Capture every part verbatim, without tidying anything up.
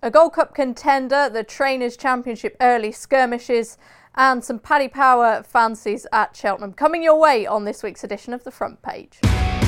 A Gold Cup contender, the Trainers' Championship early skirmishes, and some Paddy Power fancies at Cheltenham coming your way on this week's edition of The Front Page.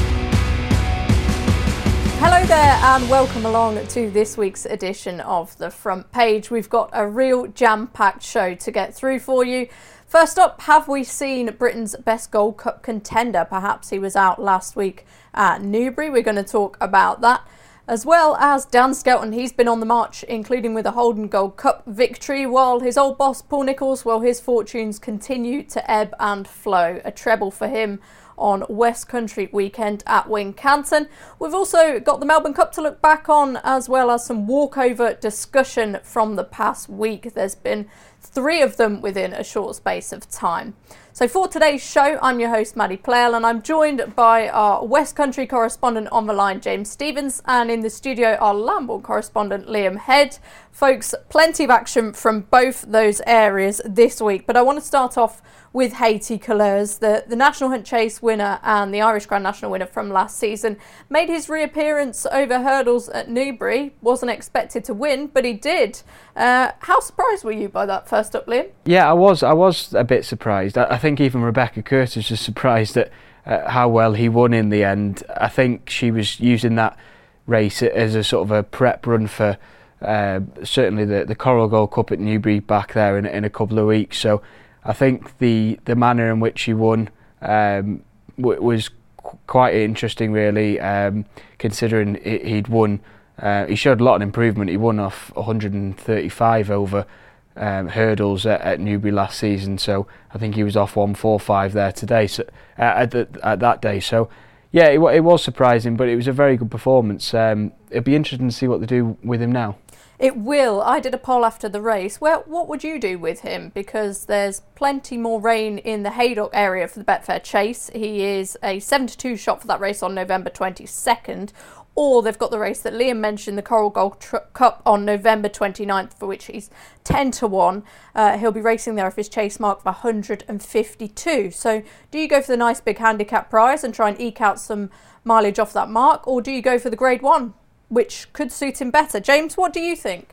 Hello there and welcome along to this week's edition of The Front Page. We've got a real jam-packed show to get through for you. First up, have we seen Britain's best Gold Cup contender? Perhaps he was out last week at Newbury. We're going to talk about that. As well as Dan Skelton, he's been on the march, including with a Holden Gold Cup victory, while his old boss, Paul Nicholls, well, his fortunes continue to ebb and flow. A treble for him on West Country weekend at Wincanton. We've also got the Melbourne Cup to look back on, as well as some walkover discussion from the past week. There's been three of them within a short space of time. So for today's show, I'm your host, Maddie Playle, and I'm joined by our West Country correspondent on the line, James Stevens, and in the studio, our Lambourne correspondent, Liam Head. Folks, plenty of action from both those areas this week, but I want to start off with Haiti Couleurs, the, the National Hunt Chase winner and the Irish Grand National winner from last season, made his reappearance over hurdles at Newbury. Wasn't expected to win, but he did. Uh, how surprised were you by that first up, Liam? Yeah, I was. I was a bit surprised. I, I think even Rebecca Curtis was surprised at uh, how well he won in the end. I think she was using that race as a sort of a prep run for uh, certainly the, the Coral Gold Cup at Newbury back there in, in a couple of weeks. So I think the, the manner in which he won um, w- was qu- quite interesting, really, um, considering it, he'd won. Uh, he showed a lot of improvement. He won off one hundred thirty-five over um, hurdles at, at Newbury last season, so I think he was off one forty-five there today. So uh, at, the, at that day, so yeah, it, it was surprising, but it was a very good performance. Um, it'll be interesting to see what they do with him now. It will. I did a poll after the race. Well, what would you do with him? Because there's plenty more rain in the Haydock area for the Betfair Chase. He is a seven to two shot for that race on November twenty-second. Or they've got the race that Liam mentioned, the Coral Gold Tr- Cup on November twenty-ninth, for which he's ten to one. Uh, he'll be racing there if his chase mark of one hundred fifty-two. So do you go for the nice big handicap prize and try and eke out some mileage off that mark? Or do you go for the grade one, which could suit him better? James, what do you think?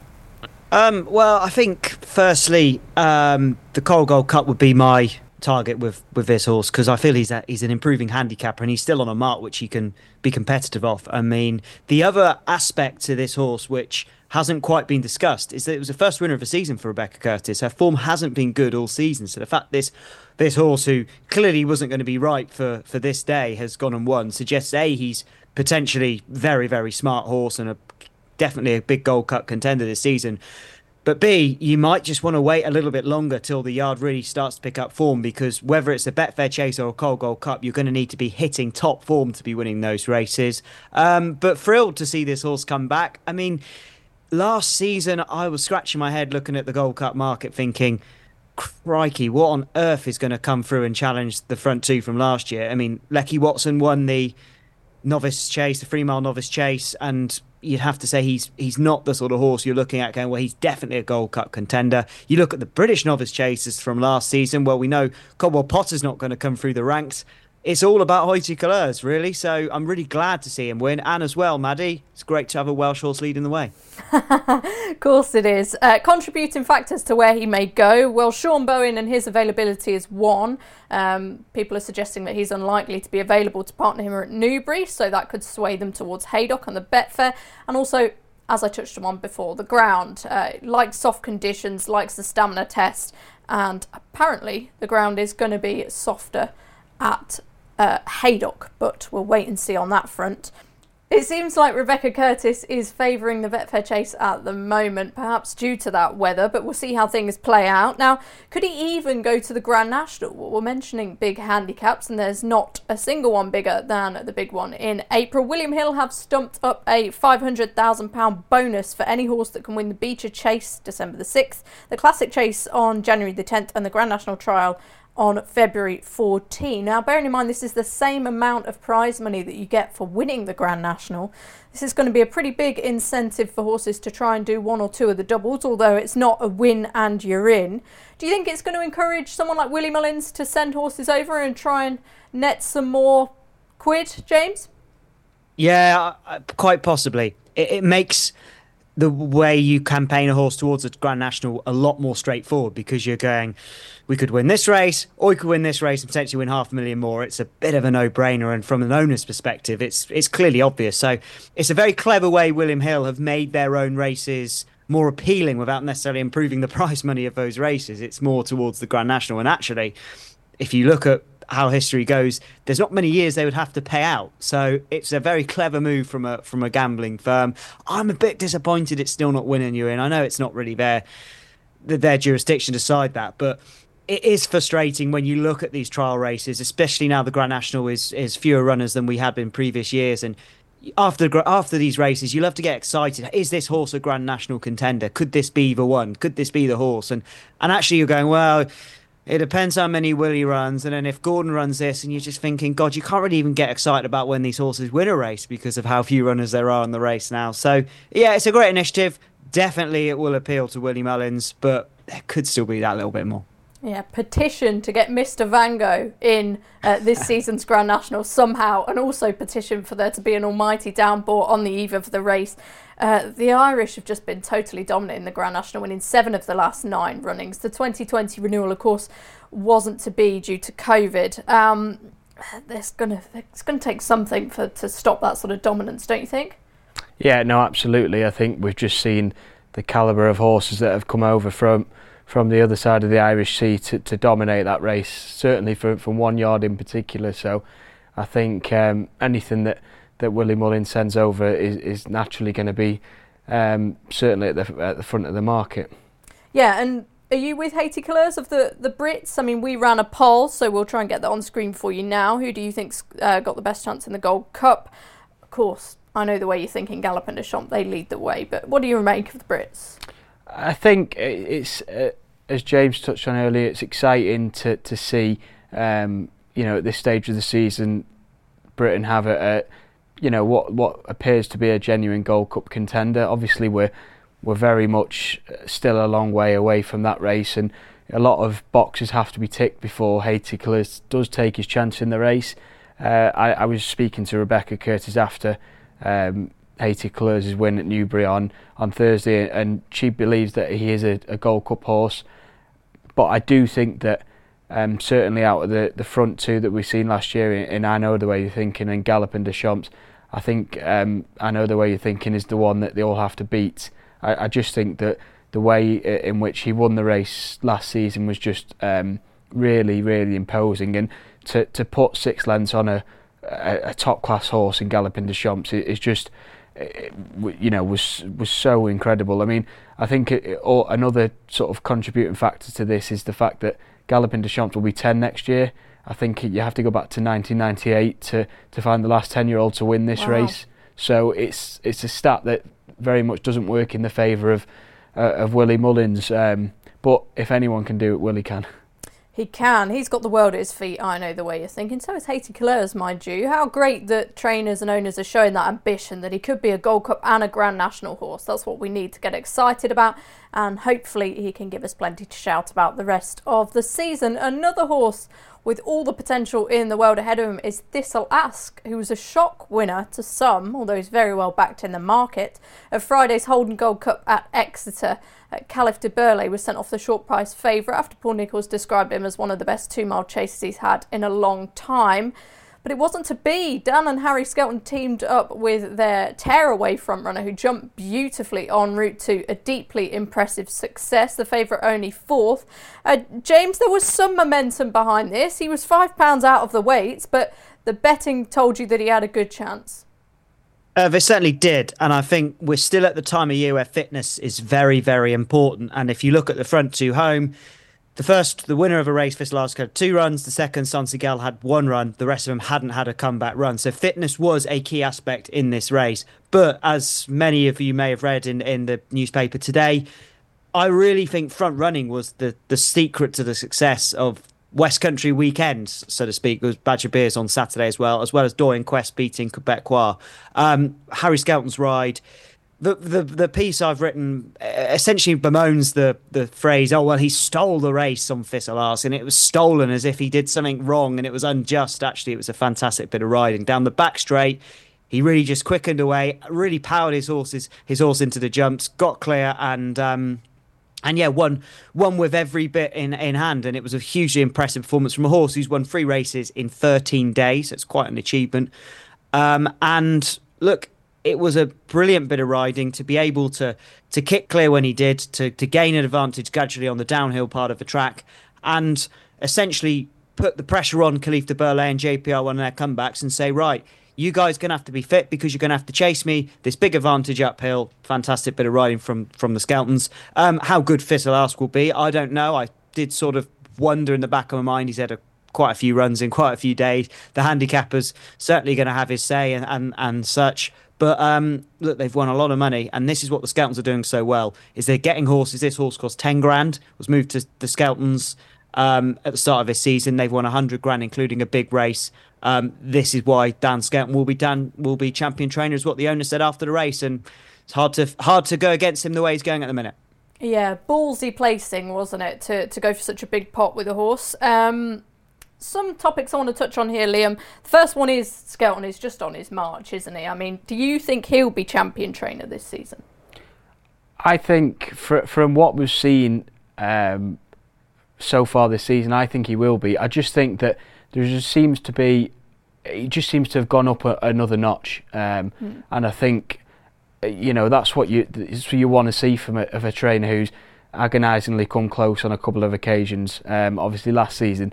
Um, well, I think, firstly, um, the Coral Gold Cup would be my target with, with this horse, because I feel he's a, he's an improving handicapper and he's still on a mark which he can be competitive off. I mean, the other aspect to this horse which hasn't quite been discussed is that it was the first winner of the season for Rebecca Curtis. Her form hasn't been good all season, so the fact this this horse, who clearly wasn't going to be right for, for this day, has gone and won, suggests A, he's potentially very, very smart horse and a, definitely a big Gold Cup contender this season. But B, you might just want to wait a little bit longer till the yard really starts to pick up form, because whether it's a Betfair Chase or a Coral Gold Cup, you're going to need to be hitting top form to be winning those races. Um, but thrilled to see this horse come back. I mean, last season I was scratching my head looking at the Gold Cup market thinking, crikey, what on earth is going to come through and challenge the front two from last year? I mean, Lecky Watson won the novice chase, the three mile novice chase, and you'd have to say he's he's not the sort of horse you're looking at going, well, he's definitely a Gold Cup contender. You look at the British novice chases from last season, well, we know Caldwell Potter's not going to come through the ranks. It's all about Haiti Couleurs, really. So I'm really glad to see him win. And as well, Maddie, it's great to have a Welsh horse leading the way. Of course it is. Uh, contributing factors to where he may go. Well, Sean Bowen and his availability is one. Um, people are suggesting that he's unlikely to be available to partner him at Newbury, so that could sway them towards Haydock and the Betfair. And also, as I touched on before, the ground. Uh, likes soft conditions, likes the stamina test, and apparently the ground is going to be softer at Uh, Haydock, but we'll wait and see on that front. It seems like Rebecca Curtis is favouring the Betfair Chase at the moment, perhaps due to that weather, but we'll see how things play out. Now, could he even go to the Grand National? Well, we're mentioning big handicaps, and there's not a single one bigger than the big one in April. William Hill have stumped up a five hundred thousand pounds bonus for any horse that can win the Beecher Chase December the sixth, the Classic Chase on January the tenth, and the Grand National Trial on February fourteenth. Now, bearing in mind this is the same amount of prize money that you get for winning the Grand National, this is going to be a pretty big incentive for horses to try and do one or two of the doubles, although it's not a win and you're in. Do you think it's going to encourage someone like Willie Mullins to send horses over and try and net some more quid, James? Yeah, quite possibly. It, it makes the way you campaign a horse towards a Grand National a lot more straightforward, because you're going, we could win this race, or we could win this race and potentially win half a million more. It's a bit of a no-brainer, and from an owner's perspective, it's it's clearly obvious. So it's a very clever way William Hill have made their own races more appealing without necessarily improving the prize money of those races. It's more towards the Grand National. And actually, if you look at how history goes, there's not many years they would have to pay out. So it's a very clever move from a from a gambling firm. I'm a bit disappointed it's still not winning you in. I know it's not really their their jurisdiction to decide that, but it is frustrating when you look at these trial races, especially now the Grand National is is fewer runners than we had in previous years. And after after these races, you love to get excited. Is this horse a Grand National contender? Could this be the one? Could this be the horse? And and actually you're going, well, it depends how many Willie runs, and then if Gordon runs this, and you're just thinking, God, you can't really even get excited about when these horses win a race because of how few runners there are in the race now. So, yeah, it's a great initiative. Definitely it will appeal to Willie Mullins, but there could still be that little bit more. Yeah, petition to get Mister Vango in uh, this season's Grand National somehow, and also petition for there to be an almighty downpour on the eve of the race. Uh, the Irish have just been totally dominant in the Grand National, winning seven of the last nine runnings. The twenty twenty renewal, of course, wasn't to be due to COVID. Um, there's gonna it's gonna take something for to stop that sort of dominance, don't you think? Yeah, no, absolutely. I think we've just seen the calibre of horses that have come over from from the other side of the Irish Sea to, to dominate that race, certainly for, from one yard in particular. So I think um, anything that that Willie Mullins sends over is, is naturally going to be um, certainly at the at the front of the market. Yeah, and are you with Haiti Colours of the, the Brits? I mean, we ran a poll, so we'll try and get that on screen for you now. Who do you think's uh, got the best chance in the Gold Cup? Of course, I know the way you're thinking, Galopin Des Champs, they lead the way, but what do you make of the Brits? I think it's, uh, as James touched on earlier, it's exciting to, to see, um, you know, at this stage of the season, Britain have a, a you know, what what appears to be a genuine Gold Cup contender. Obviously, we're we're very much still a long way away from that race, and a lot of boxes have to be ticked before Haiti Colours does take his chance in the race. Uh, I, I was speaking to Rebecca Curtis after um, Haiti Colours' win at Newbury on, on Thursday, and she believes that he is a, a Gold Cup horse. But I do think that um, certainly out of the, the front two that we've seen last year in, in I Know The Way You're Thinking and Galopin Des Champs, I think um, I Know The Way You're Thinking is the one that they all have to beat. I, I just think that the way in which he won the race last season was just um, really, really imposing, and to to put six lengths on a a, a top class horse in Galopin Des Champs is just, it, you know, was was so incredible. I mean, I think it, it, or another sort of contributing factor to this is the fact that Galopin Des Champs will be ten next year. I think you have to go back to nineteen ninety-eight to to find the last ten year old to win this wow. race. So it's it's a stat that very much doesn't work in the favour of uh, of Willie Mullins. Um, but if anyone can do it, Willie can. He can. He's got the world at his feet. I Know The Way You're Thinking. So is Haiti Colours, mind you. How great that trainers and owners are showing that ambition, that he could be a Gold Cup and a Grand National horse. That's what we need to get excited about, and hopefully he can give us plenty to shout about the rest of the season. Another horse with all the potential in the world ahead of him is Thistle Ask, who was a shock winner to some, although he's very well backed in the market, of Friday's Holden Gold Cup at Exeter. Uh, Caliph de Burley was sent off the short price favourite after Paul Nicholls described him as one of the best two-mile chasers he's had in a long time. But it wasn't to be. Dan and Harry Skelton teamed up with their tearaway frontrunner, who jumped beautifully en route to a deeply impressive success, the favourite only fourth. Uh, James, there was some momentum behind this. He was five pounds out of the weights, but the betting told you that he had a good chance. Uh, they certainly did, and I think we're still at the time of year where fitness is very, very important. And if you look at the front two home, the first, the winner of a race, Thistle Ask, had two runs. The second, Sansegal, had one run. The rest of them hadn't had a comeback run. So fitness was a key aspect in this race. But as many of you may have read in, in the newspaper today, I really think front running was the, the secret to the success of West Country weekends, so to speak. There was Badger Beers on Saturday as well, as well as Dorian Quest beating Quebecois. Um, Harry Skelton's ride. The, the the piece I've written essentially bemoans the, the phrase, oh, well, he stole the race on Thistle Ask, and it was stolen as if he did something wrong and it was unjust. Actually, it was a fantastic bit of riding. Down the back straight, he really just quickened away, really powered his horses, his horse into the jumps, got clear, and um, and yeah, won won with every bit in, in hand. And it was a hugely impressive performance from a horse who's won three races in thirteen days. It's quite an achievement. Um, and look, it was a brilliant bit of riding to be able to to kick clear when he did, to to gain an advantage gradually on the downhill part of the track, and essentially put the pressure on Khalif de Burle and J P R one in their comebacks and say, right, you guys are going to have to be fit because you're going to have to chase me. This big advantage uphill. Fantastic bit of riding from from the Skeltons. Um, how good Fittelask will be, I don't know. I did sort of wonder in the back of my mind. He's had a quite a few runs in quite a few days. The handicapper's certainly going to have his say and, and, and such. But um, look, they've won a lot of money, and this is what the Skeltons are doing so well, is they're getting horses. This horse cost ten grand, was moved to the Skeltons um, at the start of this season. They've won one hundred grand, including a big race. Um, this is why Dan Skelton will be Dan will be champion trainer, is what the owner said after the race, and it's hard to hard to go against him the way he's going at the minute. Yeah, ballsy placing, wasn't it, to to go for such a big pot with a horse. Um, Some topics I want to touch on here, Liam. The first one is Skelton is just on his march, isn't he? I mean, do you think he'll be champion trainer this season? I think fr- from what we've seen um, so far this season, I think he will be. I just think that there just seems to be, he just seems to have gone up a, another notch. Um, mm. And I think, you know, that's what you, that's what you want to see from a, of a trainer who's agonisingly come close on a couple of occasions. Um, obviously last season,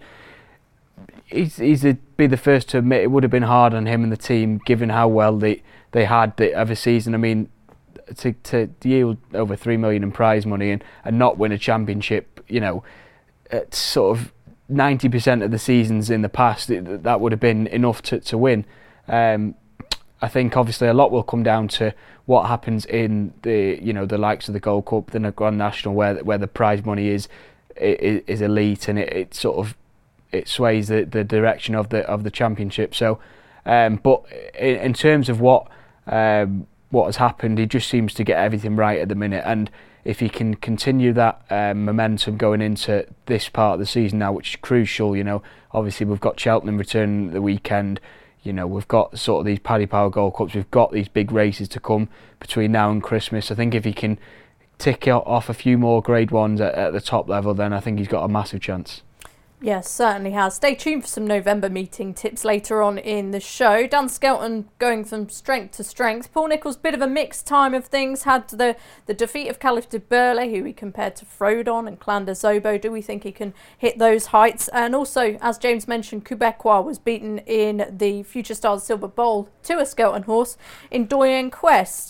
He's, he's a, be the first to admit it would have been hard on him and the team, given how well they, they had the other season. I mean, to to yield over three million in prize money and, and not win a championship, you know, at sort of ninety percent of the seasons in the past, it, that would have been enough to to win. Um, I think obviously a lot will come down to what happens in the you know the likes of the Gold Cup, the Grand National, where where the prize money is is, is elite, and it, it sort of. It sways the, the direction of the of the championship. So, um, but in, in terms of what um, what has happened, he just seems to get everything right at the minute. And if he can continue that um, momentum going into this part of the season now, which is crucial, you know, obviously we've got Cheltenham returning the weekend. You know, we've got sort of these Paddy Power Gold Cups. We've got these big races to come between now and Christmas. I think if he can tick off a few more Grade Ones at, at the top level, then I think he's got a massive chance. Yes, certainly has. Stay tuned for some November meeting tips later on in the show. Dan Skelton going from strength to strength. Paul Nicholls, bit of a mixed time of things. Had the, the defeat of Khalif de Burle, who he compared to Frodon and Clan de Zobo. Do we think he can hit those heights? And also, as James mentioned, Quebecois was beaten in the Future Stars Silver Bowl to a Skelton horse in Doyen Quest.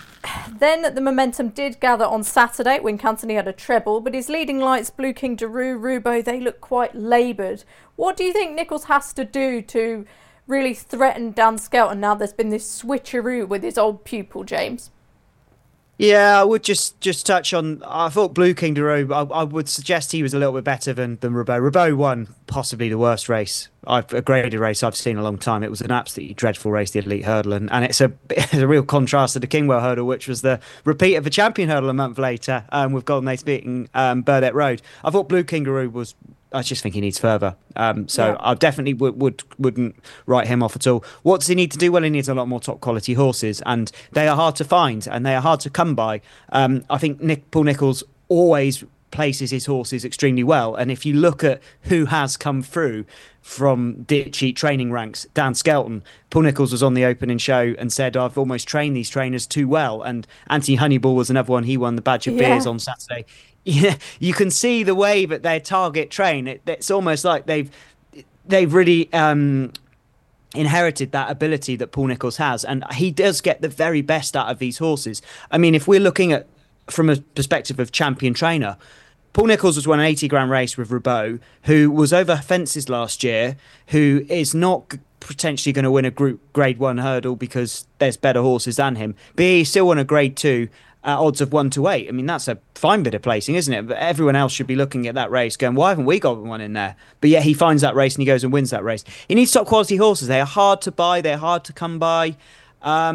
Then the momentum did gather on Saturday when Cantoni had a treble, but his leading lights, Blue King, Daru, Rubo, they look quite laboured. What do you think Nicholls has to do to really threaten Dan Skelton now there's been this switcheroo with his old pupil, James? Yeah, I would just just touch on, I thought Blue King Daru, I, I would suggest he was a little bit better than, than Roubaud. Roubaud won possibly the worst race, I've, a graded race I've seen in a long time. It was an absolutely dreadful race, the Elite Hurdle, and, and it's, a, it's a real contrast to the Kingwell Hurdle, which was the repeat of the Champion Hurdle a month later, um, with Golden Ace beating um, Burdett Road. I thought Blue King Daru was, I just think he needs further. Um, so yeah. I definitely would, would, wouldn't write him off at all. What does he need to do? Well, he needs a lot more top quality horses, and they are hard to find and they are hard to come by. Um, I think Nick, Paul Nicholls always places his horses extremely well. And if you look at who has come through from Ditch Sheet training ranks, Dan Skelton, Paul Nicholls was on the opening show and said, I've almost trained these trainers too well. And Anthony Honeyball was another one. He won the Badger yeah. Beers on Saturday. Yeah, you can see the way that their target train. It, it's almost like they've they've really um, inherited that ability that Paul Nicholls has, and he does get the very best out of these horses. I mean, if we're looking at from a perspective of champion trainer, Paul Nicholls has won an eighty grand race with Roubaud, who was over fences last year, who is not potentially going to win a group grade one hurdle because there's better horses than him, but he still won a grade two at odds of one to eight. I mean, that's a fine bit of placing, isn't it? But everyone else should be looking at that race going, why haven't we got one in there? But yet he finds that race and he goes and wins that race. He needs top quality horses. They are hard to buy. They're hard to come by. Um,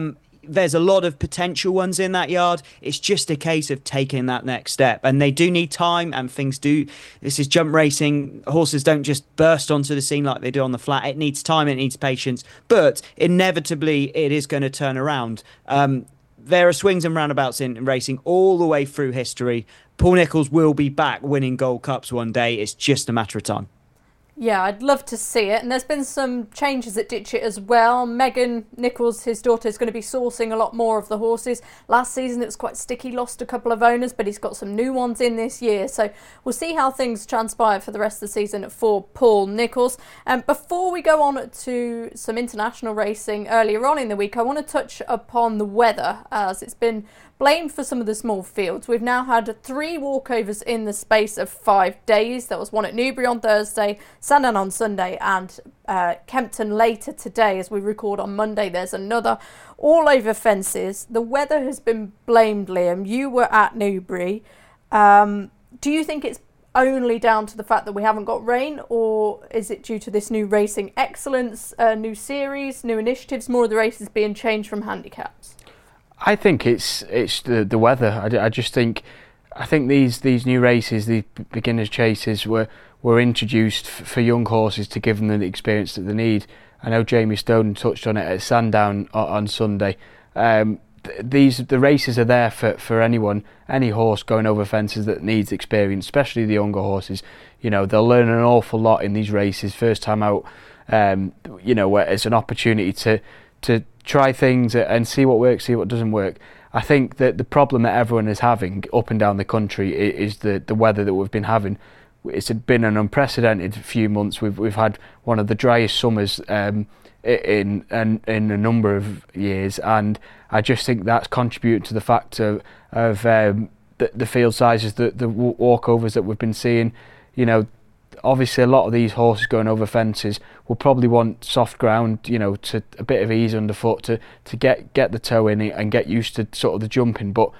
there's a lot of potential ones in that yard. It's just a case of taking that next step. And they do need time, and things do. This is jump racing. Horses don't just burst onto the scene like they do on the flat. It needs time, it needs patience. But inevitably, it is going to turn around. Um, there are swings and roundabouts in racing all the way through history. Paul Nicholls will be back winning Gold Cups one day. It's just a matter of time. Yeah, I'd love to see it. And there's been some changes at Ditchit as well. Megan Nicholls, his daughter, is going to be sourcing a lot more of the horses. Last season it was quite sticky, lost a couple of owners, but he's got some new ones in this year. So we'll see how things transpire for the rest of the season for Paul Nicholls. And um, before we go on to some international racing earlier on in the week, I want to touch upon the weather, as it's been blamed for some of the small fields. We've now had three walkovers in the space of five days. There was one at Newbury on Thursday, Sandown on Sunday, and uh, Kempton later today as we record on Monday. There's another, all over fences. The weather has been blamed, Liam. You were at Newbury. Um, do you think it's only down to the fact that we haven't got rain, or is it due to this new racing excellence, uh, new series, new initiatives, more of the races being changed from handicaps? I think it's it's the the weather. I, I just think I think these these new races, these beginners chases, were were introduced f- for young horses to give them the experience that they need. I know Jamie Stone touched on it at Sandown on, on Sunday. Um, th- these the races are there for, for anyone, any horse going over fences that needs experience, especially the younger horses. You know, they'll learn an awful lot in these races. First time out, um, you know, where it's an opportunity to to try things and see what works, see what doesn't work. I think that the problem that everyone is having up and down the country is the the weather that we've been having. It's been an unprecedented few months. We've we've had one of the driest summers um, in, in in a number of years, and I just think that's contributed to the fact of of um, the, the field sizes, the the walkovers that we've been seeing. You know, obviously a lot of these horses going over fences will probably want soft ground, you know, to a bit of ease underfoot to to get get the toe in it and get used to sort of the jumping. But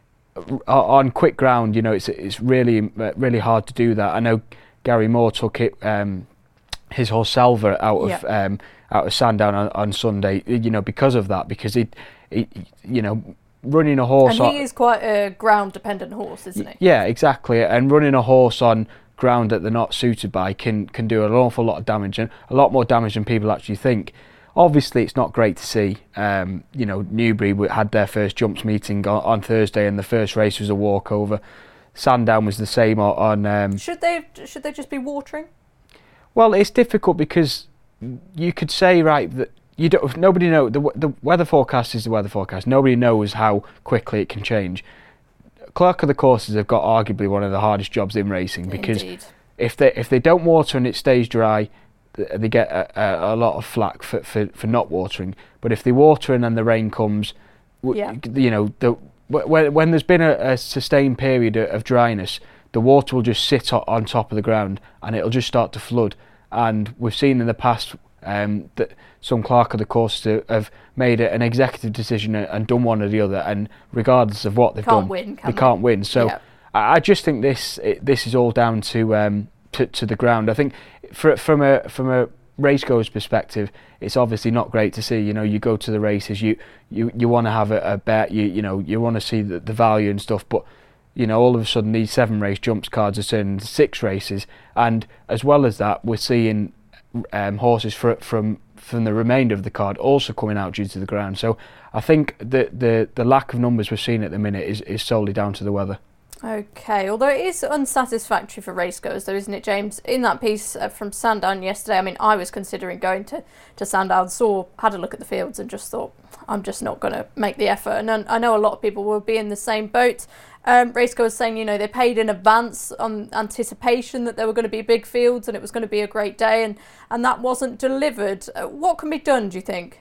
on quick ground, you know, it's it's really really hard to do that. I know Gary Moore took it um, his horse Selva out of yeah. um, out of Sandown on, on Sunday, you know, because of that, because he, he you know, running a horse. And he on, is quite a ground dependent horse, isn't he? Yeah, exactly. And running a horse on ground that they're not suited by can can do an awful lot of damage, and a lot more damage than people actually think. Obviously, it's not great to see. Um, you know, Newbury had their first jumps meeting on, on Thursday, and the first race was a walkover. Sandown was the same on. Um, should they should they just be watering? Well, it's difficult because you could say right that you don't. Nobody know the the weather forecast is the weather forecast. Nobody knows how quickly it can change. Clerk of the courses have got arguably one of the hardest jobs in racing, because Indeed. if they if they don't water and it stays dry, they get a, a, a lot of flack for, for, for not watering. But if they water and then the rain comes, yeah. you know, the, when, when there's been a, a sustained period of dryness, the water will just sit on top of the ground and it'll just start to flood. And we've seen in the past um, that some clerk of the courses have made an executive decision and done one or the other, and regardless of what they've can't done, win, can they can't win. So yeah. I just think this it, this is all down to um, to, to the ground. I think for, from a from a racegoer's perspective, it's obviously not great to see. You know, you go to the races, you you, you want to have a, a bet, you you know, you want to see the, the value and stuff, but you know, all of a sudden these seven race jumps cards are turning into six races, and as well as that, we're seeing um, horses for, from from the remainder of the card also coming out due to the ground. So I think the the, the lack of numbers we're seeing at the minute is, is solely down to the weather. Okay, although it is unsatisfactory for racegoers though, isn't it, James? In that piece uh, from Sandown yesterday, I mean, I was considering going to, to Sandown, saw, had a look at the fields and just thought, I'm just not going to make the effort. And I know a lot of people will be in the same boat. Um, racegoers saying, you know, they paid in advance on anticipation that there were going to be big fields and it was going to be a great day, and, and that wasn't delivered. Uh, what can be done, do you think?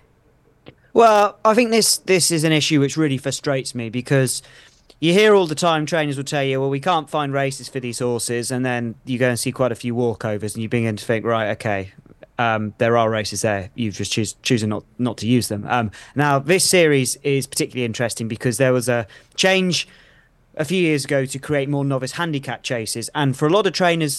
Well, I think this this is an issue which really frustrates me, because you hear all the time trainers will tell you, well, we can't find races for these horses, and then you go and see quite a few walkovers and you begin to think, right, okay, um, there are races there. You've just choose, choosing not, not to use them. Um, now, this series is particularly interesting because there was a change a few years ago to create more novice handicap chases, and for a lot of trainers,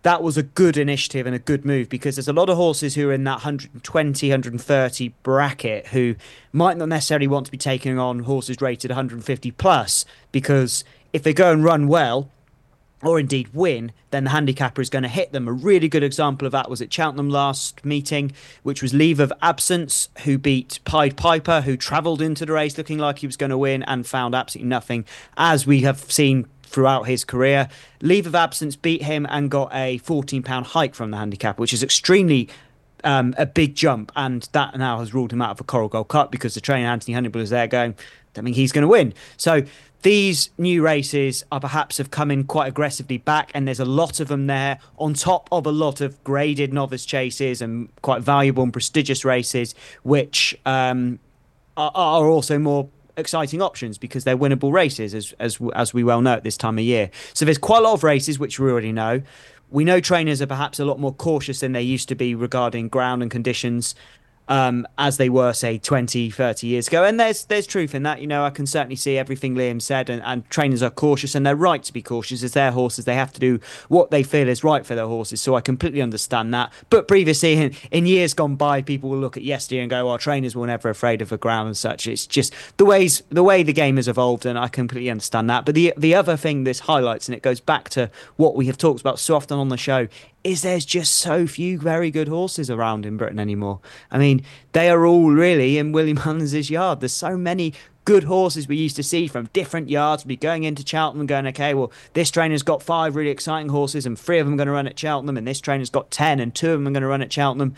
that was a good initiative and a good move, because there's a lot of horses who are in that one twenty, one thirty bracket who might not necessarily want to be taking on horses rated one fifty plus, because if they go and run well, or indeed win, then the handicapper is going to hit them. A really good example of that was at Cheltenham last meeting, which was Leave of Absence, who beat Pied Piper, who travelled into the race looking like he was going to win and found absolutely nothing, as we have seen throughout his career. Leave of Absence beat him and got a fourteen pound hike from the handicapper, which is extremely um, a big jump, and that now has ruled him out of a Coral Gold Cup, because the trainer Anthony Honeyball is there going, I mean, he's going to win. So these new races are perhaps have come in quite aggressively back, and there's a lot of them there, on top of a lot of graded novice chases and quite valuable and prestigious races, which um, are, are also more exciting options because they're winnable races, as, as as we well know at this time of year. So there's quite a lot of races which we already know. We know trainers are perhaps a lot more cautious than they used to be regarding ground and conditions, um, as they were, say, twenty, thirty years ago. And there's there's truth in that. You know, I can certainly see everything Liam said, and, and trainers are cautious, and they're right to be cautious. As their horses, they have to do what they feel is right for their horses. So I completely understand that. But previously, in, in years gone by, people will look at yesterday and go, well, trainers were never afraid of the ground and such. It's just the ways the way the game has evolved, and I completely understand that. But the the other thing this highlights, and it goes back to what we have talked about so often on the show, is there's just so few very good horses around in Britain anymore. I mean, they are all really in William Hunter's yard. There's so many good horses we used to see from different yards. We'd be going into Cheltenham and going, okay, well, this trainer's got five really exciting horses and three of them are going to run at Cheltenham, and this trainer's got ten and two of them are going to run at Cheltenham.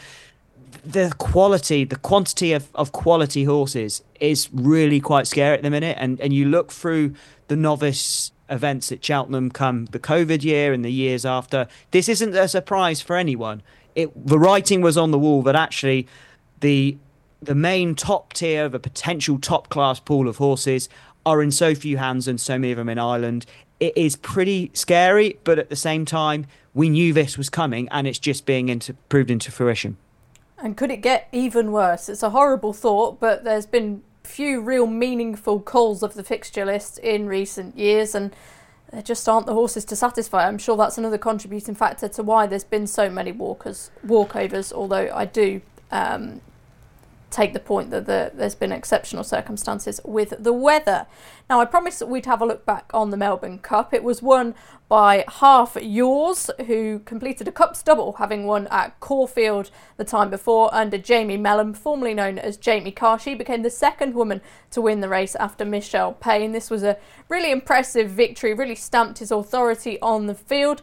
The quality, the quantity of, of quality horses is really quite scary at the minute. And, and you look through the novice events at Cheltenham come the COVID year and the years after, this isn't a surprise for anyone. It the writing was on the wall that actually the the main top tier, the potential top class pool of horses are in so few hands and so many of them in Ireland. It is pretty scary, but at the same time, we knew this was coming, and it's just being into, proved into fruition. And could it get even worse? It's a horrible thought, but there's been few real meaningful calls of the fixture list in recent years, and there just aren't the horses to satisfy. I'm sure that's another contributing factor to why there's been so many walkers, walkovers, although I do um, take the point that the, there's been exceptional circumstances with the weather. Now, I promised that we'd have a look back on the Melbourne Cup. It was won by Half Yours, who completed a Cups double, having won at Caulfield the time before under Jamie Mellon, formerly known as Jamie Carr. She became the second woman to win the race after Michelle Payne. This was a really impressive victory, really stamped his authority on the field.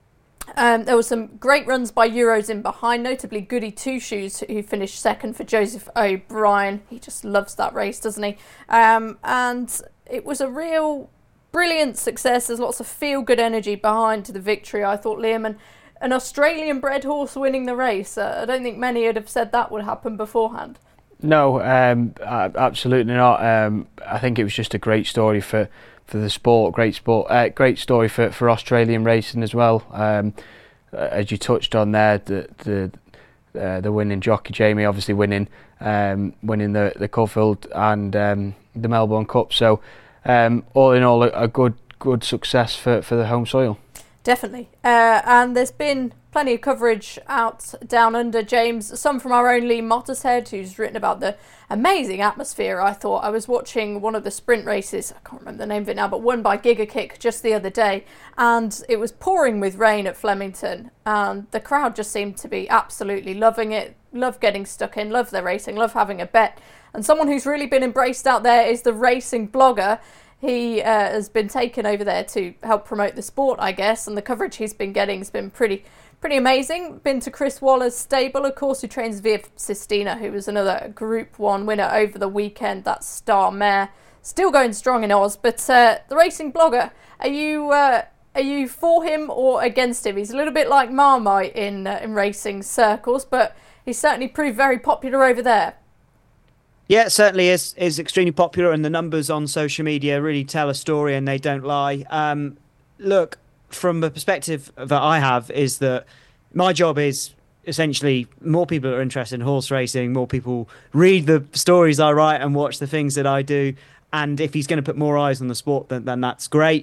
Um, there were some great runs by Euros in behind, notably Goody Two Shoes, who finished second for Joseph O'Brien. He just loves that race, doesn't he? Um, and it was a real brilliant success. There's lots of feel-good energy behind the victory, I thought, Liam. And an Australian-bred horse winning the race, uh, I don't think many would have said that would happen beforehand. No, um, absolutely not. Um, I think it was just a great story for for the sport, great sport, uh, great story for, for Australian racing as well. Um, as you touched on there, the the uh, the winning jockey Jamie, obviously winning um, winning the the Caulfield and um, the Melbourne Cup. So um, all in all, a, a good good success for, for the home soil. Definitely, uh, and there's been plenty of coverage out down under, James. Some from our own Lee Mottershead, who's written about the amazing atmosphere. I thought I was watching one of the sprint races, I can't remember the name of it now, but won by Giga Kick just the other day, and it was pouring with rain at Flemington, and the crowd just seemed to be absolutely loving it, love getting stuck in, love their racing, love having a bet. And someone who's really been embraced out there is the racing blogger. He uh, has been taken over there to help promote the sport, I guess, and the coverage he's been getting has been pretty pretty amazing. Been to Chris Waller's stable, of course, who trains Via Sistina, who was another Group one winner over the weekend, that star mare. Still going strong in Oz, but uh, the racing blogger, are you uh, are you for him or against him? He's a little bit like Marmite in, uh, in racing circles, but he's certainly proved very popular over there. Yeah, it certainly is is extremely popular, and the numbers on social media really tell a story, and they don't lie. Um, look, from the perspective that I have, is that my job is essentially more people are interested in horse racing, more people read the stories I write and watch the things that I do, and if he's going to put more eyes on the sport, then, then that's great.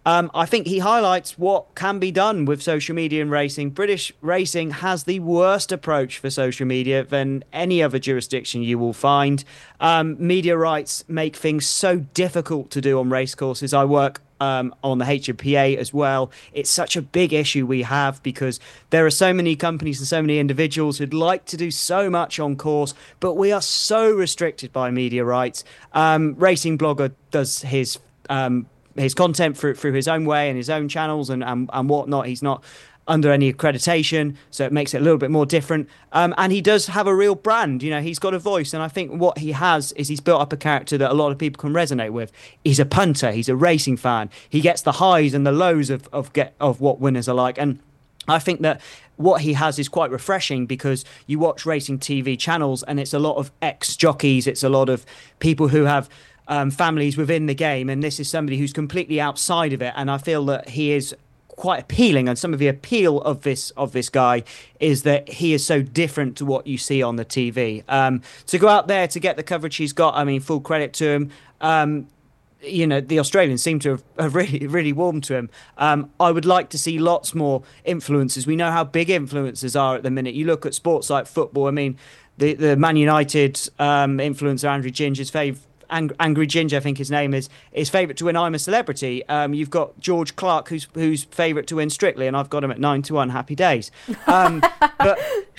Um, I think he highlights what can be done with social media in racing. British racing has the worst approach for social media than any other jurisdiction you will find. Um, media rights make things so difficult to do on racecourses. I work um, on the H M P A as well. It's such a big issue we have because there are so many companies and so many individuals who'd like to do so much on course, but we are so restricted by media rights. Um, Racing Blogger does his um, his content through through his own way and his own channels and, and, and whatnot. He's not under any accreditation, so it makes it a little bit more different. Um, and he does have a real brand. You know, he's got a voice, and I think what he has is he's built up a character that a lot of people can resonate with. He's a punter. He's a racing fan. He gets the highs and the lows of of get of what winners are like, and I think that what he has is quite refreshing because you watch racing T V channels and it's a lot of ex-jockeys, it's a lot of people who have um, families within the game, and this is somebody who's completely outside of it, and I feel that he is quite appealing, and some of the appeal of this of this guy is that he is so different to what you see on the T V. Um, to go out there to get the coverage he's got, I mean, full credit to him. Um, you know, the Australians seem to have, have really, really warmed to him. Um, I would like to see lots more influencers. We know how big influencers are at the minute. You look at sports like football. I mean, the, the Man United um, influencer, Andrew Ginger's favourite, Angry Ginger, I think his name is, is favourite to win I'm a Celebrity. Um, you've got George Clark, who's who's favourite to win Strictly, and I've got him at nine to one. Happy days. Um, but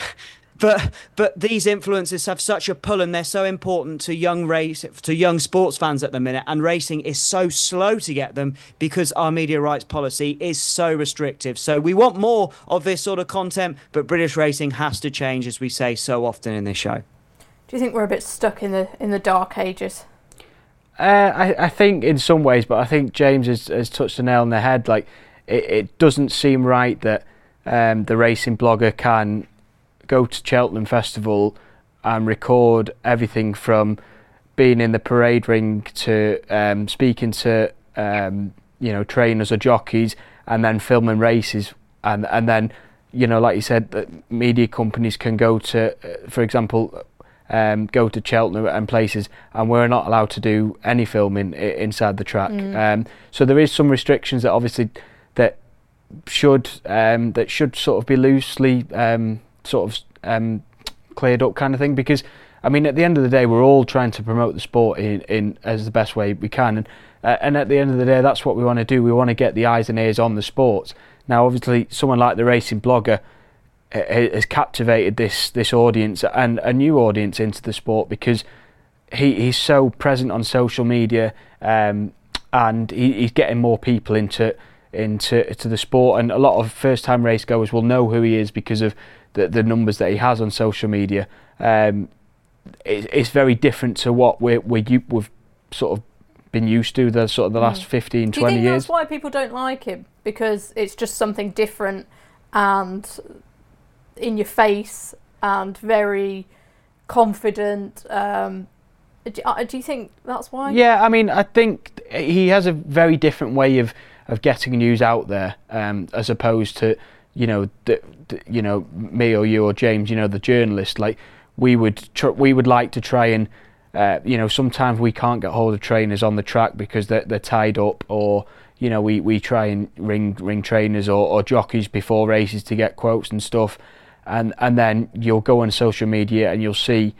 but but these influencers have such a pull, and they're so important to young race to young sports fans at the minute. And racing is so slow to get them because our media rights policy is so restrictive. So we want more of this sort of content, but British racing has to change, as we say so often in this show. Do you think we're a bit stuck in the in the dark ages? Uh, I, I think in some ways, but I think James has, has touched the nail on the head. Like, it, it doesn't seem right that um, the racing blogger can go to Cheltenham Festival and record everything from being in the parade ring to um, speaking to um, you know trainers or jockeys, and then filming races, and and then you know like you said, that media companies can go to, uh, for example. Um, go to Cheltenham and places, and we're not allowed to do any filming I- inside the track. Mm. Um, so there is some restrictions that obviously that should um, that should sort of be loosely um, sort of um, cleared up, kind of thing. Because I mean, at the end of the day, we're all trying to promote the sport in, in as the best way we can, and uh, and at the end of the day, that's what we want to do. We want to get the eyes and ears on the sports. Now, obviously, someone like the racing blogger has captivated this this audience and a new audience into the sport because he, he's so present on social media, um, and he, he's getting more people into into to the sport, and a lot of first time race goers will know who he is because of the, the numbers that he has on social media. Um, it, it's very different to what we're, we're, we've sort of been used to the sort of the last mm. fifteen, Do twenty you think years. That's why people don't like him, because it's just something different and in your face and very confident. Um, do, uh, do you think that's why? Yeah, I mean, I think he has a very different way of, of getting news out there, um, as opposed to, you know, the, the, you know, me or you or James, you know, the journalist. Like we would, tr- we would like to try and, uh, you know, sometimes we can't get hold of trainers on the track because they're, they're tied up, or you know, we, we try and ring ring trainers or, or jockeys before races to get quotes and stuff. And and then you'll go on social media and you'll see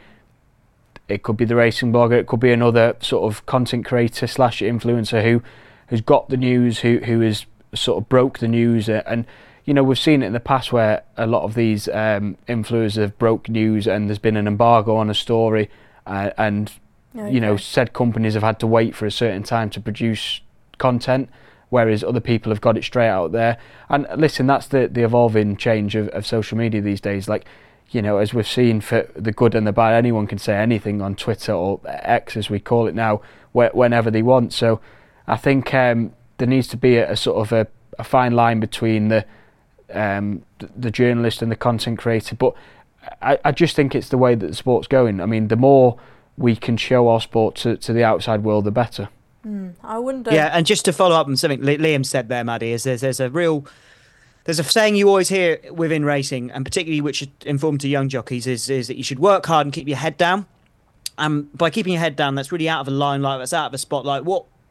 it could be the racing blogger, it could be another sort of content creator slash influencer who who's got the news, who who has sort of broke the news. And you know, we've seen it in the past where a lot of these um, influencers have broke news and there's been an embargo on a story, uh, and okay. you know, said companies have had to wait for a certain time to produce content, whereas other people have got it straight out there. And listen, that's the, the evolving change of, of social media these days. Like, you know, as we've seen for the good and the bad, anyone can say anything on Twitter, or X as we call it now, wh- whenever they want. So I think um, there needs to be a, a sort of a, a fine line between the, um, the the journalist and the content creator. But I, I just think it's the way that the sport's going. I mean, the more we can show our sport to, to the outside world, the better. Mm, I wonder. Yeah, and just to follow up on something Liam said there, Maddie, is there's, there's a real, there's a saying you always hear within racing, and particularly which is informed to young jockeys, is is that you should work hard and keep your head down. And by keeping your head down, that's really out of a limelight, that's out of a spotlight. What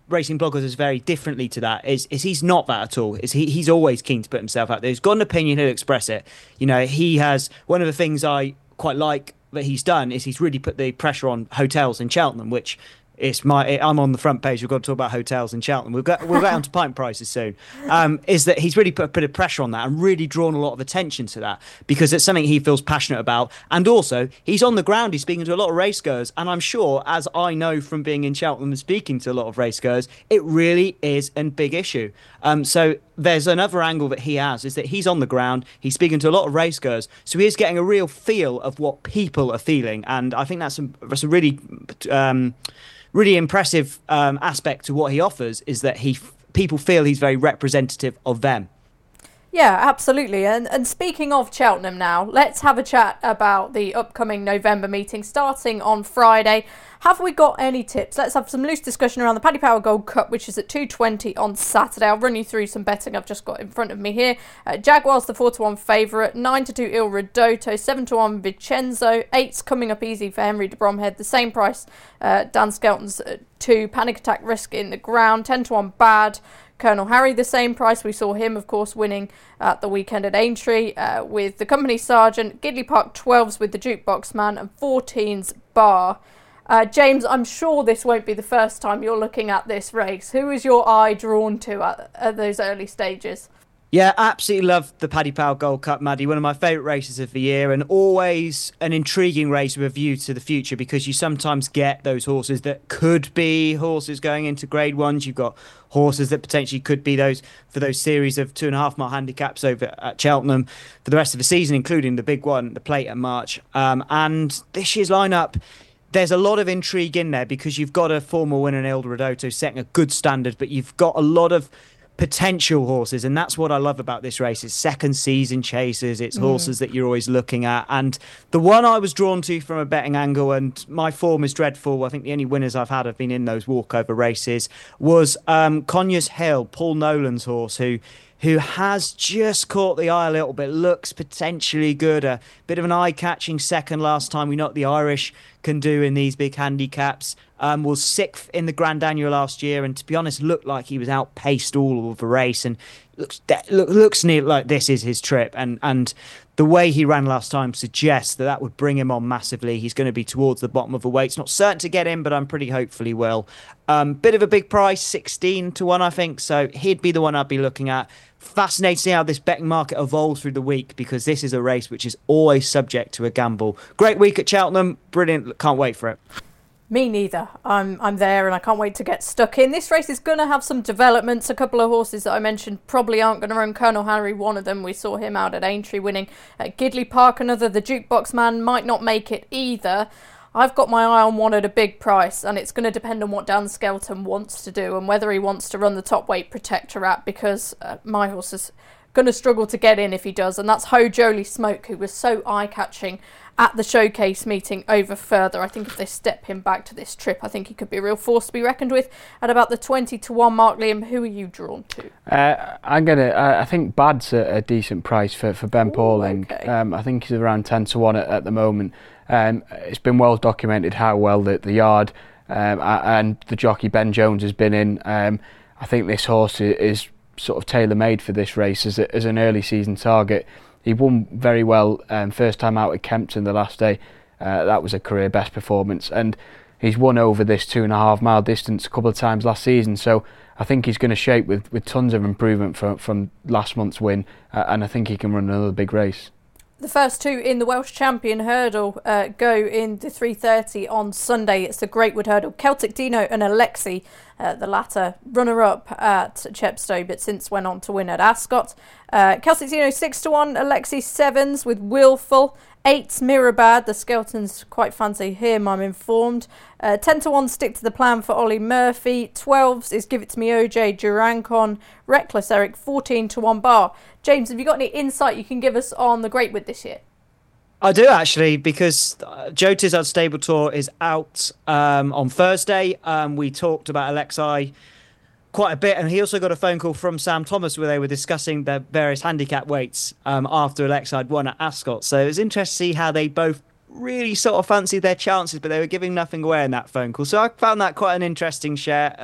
racing bloggers is very differently to that is, is he's not that at all. Is he, he's always keen to put himself out there. He's got an opinion, he'll express it. You know, he has one of the things I quite like that he's done is he's really put the pressure on hotels in Cheltenham, which it's my I'm on the front page. We've got to talk about hotels in Cheltenham. We'll get we'll get onto pint prices soon. Um, is that he's really put a bit of pressure on that and really drawn a lot of attention to that because it's something he feels passionate about. And also he's on the ground. He's speaking to a lot of racegoers, and I'm sure, as I know from being in Cheltenham and speaking to a lot of racegoers, it really is a big issue. Um, so there's another angle that he has is that he's on the ground. He's speaking to a lot of racegoers, so he is getting a real feel of what people are feeling, and I think that's a, that's a really. Um, Really impressive um, aspect to what he offers is that he people feel he's very representative of them. Yeah, absolutely. And and speaking of Cheltenham now, let's have a chat about the upcoming November meeting starting on Friday. Have we got any tips? Let's have some loose discussion around the Paddy Power Gold Cup, which is at two twenty on Saturday. I'll run you through some betting I've just got in front of me here. Uh, Jaguars, the four to one favourite, nine to two Il Ridotto, seven to one Vincenzo, eight's coming up easy for Henry de Bromhead, the same price uh, Dan Skelton's uh, two, Panic Attack Risk in the ground, ten to one Bad, Colonel Harry, the same price. We saw him, of course, winning at the weekend at Aintree uh, with the Company Sergeant, Gidley Park twelves with the Jukebox Man, and fourteens Bar. Uh, James, I'm sure this won't be the first time you're looking at this race. Who is your eye drawn to at, at those early stages? Yeah, absolutely love the Paddy Power Gold Cup, Maddie. One of my favourite races of the year, and always an intriguing race with a view to the future because you sometimes get those horses that could be horses going into grade ones. You've got horses that potentially could be those for those series of two and a half mile handicaps over at Cheltenham for the rest of the season, including the big one, the Plate at March. Um, and this year's lineup, there's a lot of intrigue in there because you've got a former winner in Il Ridotto setting a good standard, but you've got a lot of potential horses, and that's what I love about this race. It's second season chasers, it's mm. horses that you're always looking at, and the one I was drawn to from a betting angle, and my form is dreadful, I think the only winners I've had have been in those walkover races, was um, Conyers Hill, Paul Nolan's horse, who who has just caught the eye a little bit, looks potentially good, a bit of an eye-catching second last time. We know what the Irish can do in these big handicaps. Um, was sixth in the Grand Annual last year, and to be honest, looked like he was outpaced all of the race, and looks look, looks near like this is his trip, and and the way he ran last time suggests that that would bring him on massively. He's going to be towards the bottom of the weights. Not certain to get in, but I'm pretty hopeful he will. Um, bit of a big price, sixteen to one, I think, so he'd be the one I'd be looking at. Fascinating to see how this betting market evolves through the week because this is a race which is always subject to a gamble. Great week at Cheltenham, brilliant, can't wait for it. Me neither. I'm I'm there and I can't wait to get stuck in. This race is going to have some developments. A couple of horses that I mentioned probably aren't going to run. Colonel Harry, one of them. We saw him out at Aintree winning. At Gidley Park, another. The Jukebox Man might not make it either. I've got my eye on one at a big price, and it's going to depend on what Dan Skelton wants to do and whether he wants to run the top weight Protectorat, because uh, my horse is going to struggle to get in if he does, and that's Ho Jolie Smoke, who was so eye-catching at the showcase meeting over further. I think if they step him back to this trip, I think he could be a real force to be reckoned with. At about the twenty to one mark, Liam, who are you drawn to? Uh, I'm gonna. Uh, I think Bad's a, a decent price for for Ben Ooh, Pauling. Okay. Um, I think he's around ten to one at, at the moment. Um, it's been well documented how well the, the yard um, and the jockey Ben Jones has been in. Um, I think this horse is, is sort of tailor-made for this race as, a, as an early season target. He won very well um, first time out at Kempton the last day. Uh, that was a career best performance, and he's won over this two and a half mile distance a couple of times last season. So I think he's going to shape with, with tons of improvement from from last month's win, uh, and I think he can run another big race. The first two in the Welsh Champion Hurdle uh, go in the three thirty on Sunday. It's the Greatwood Hurdle. Celtic Dino and Alexi, uh, the latter runner-up at Chepstow, but since went on to win at Ascot. Uh, Celtic Dino six to one, Alexi sevens with Willful. Eight's Mirabad, the Skeltons quite fancy him, I'm informed. Uh, ten to one, Stick to the Plan for Ollie Murphy. twelves is Give It To Me O J, Durancon, Reckless Eric, fourteen to one Bar. James, have you got any insight you can give us on the Greatwood this year? I do actually, because Joe Tizard's Stable Tour is out um, on Thursday. Um, we talked about Alexi quite a bit, and he also got a phone call from Sam Thomas where they were discussing their various handicap weights um, after Alexi had won at Ascot. So it was interesting to see how they both really sort of fancied their chances, but they were giving nothing away in that phone call. So I found that quite an interesting share. Uh,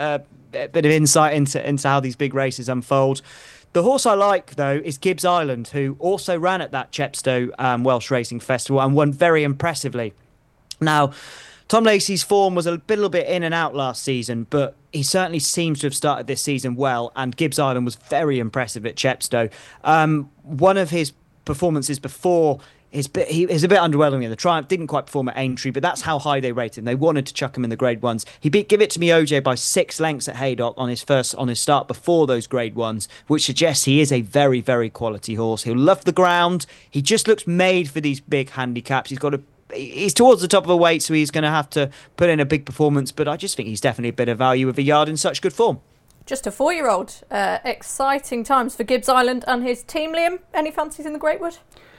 a bit of insight into into how these big races unfold. The horse I like, though, is Gibbs Island, who also ran at that Chepstow um, Welsh Racing Festival and won very impressively. Now, Tom Lacey's form was a little bit in and out last season, but he certainly seems to have started this season well, and Gibbs Island was very impressive at Chepstow. Um, one of his performances before, his bit, he was a bit underwhelming in the Triumph, didn't quite perform at Aintree, but that's how high they rated him. They wanted to chuck him in the Grade Ones. He beat Give It To Me O J by six lengths at Haydock on his first on his start before those Grade Ones, which suggests he is a very, very quality horse. He'll love the ground. He just looks made for these big handicaps. He's got a He's towards the top of the weight, so he's going to have to put in a big performance, but I just think he's definitely a bit of value with a yard in such good form. Just a four-year-old. Uh, exciting times for Gibbs Island and his team, Liam. Any fancies in the Greatwood?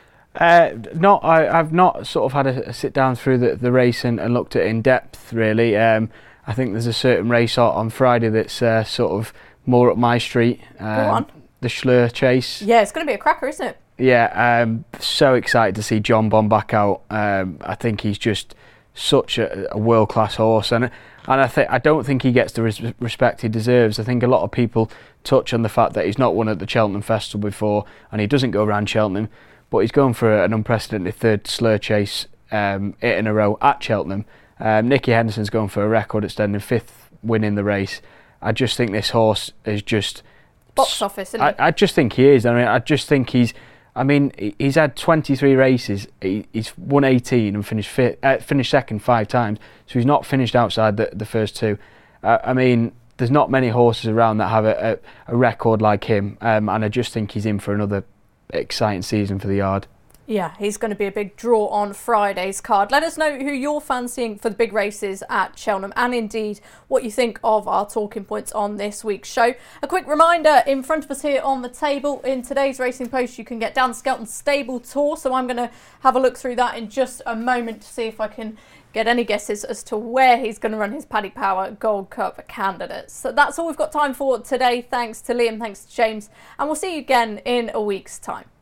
Uh, not, I, I've not sort of had a, a sit down through the, the race and, and looked at it in depth, really. Um, I think there's a certain race on, on Friday that's uh, sort of more up my street. Um, Go on. The Schlur Chase. Yeah, it's going to be a cracker, isn't it? Yeah, um, so excited to see John Bond back out. Um, I think he's just such a, a world-class horse, and and I think I don't think he gets the res- respect he deserves. I think a lot of people touch on the fact that he's not won at the Cheltenham Festival before, and he doesn't go around Cheltenham, but he's going for an unprecedented third Slur Chase um, eight in a row at Cheltenham. Um, Nicky Henderson's going for a record-extending fifth win in the race. I just think this horse is just box office, isn't I, it? I just think he is. I mean, I just think he's. I mean, he's had twenty-three races. He, he's won eighteen and finished fifth, uh, finished second five times. So he's not finished outside the, the first two. Uh, I mean, there's not many horses around that have a, a, a record like him. Um, and I just think he's in for another exciting season for the yard. Yeah, he's going to be a big draw on Friday's card. Let us know who you're fancying for the big races at Cheltenham, and indeed what you think of our talking points on this week's show. A quick reminder, in front of us here on the table in today's Racing Post, you can get Dan Skelton's stable tour, so I'm going to have a look through that in just a moment to see if I can get any guesses as to where he's going to run his Paddy Power Gold Cup candidates. So that's all we've got time for today. Thanks to Liam, thanks to James, and we'll see you again in a week's time.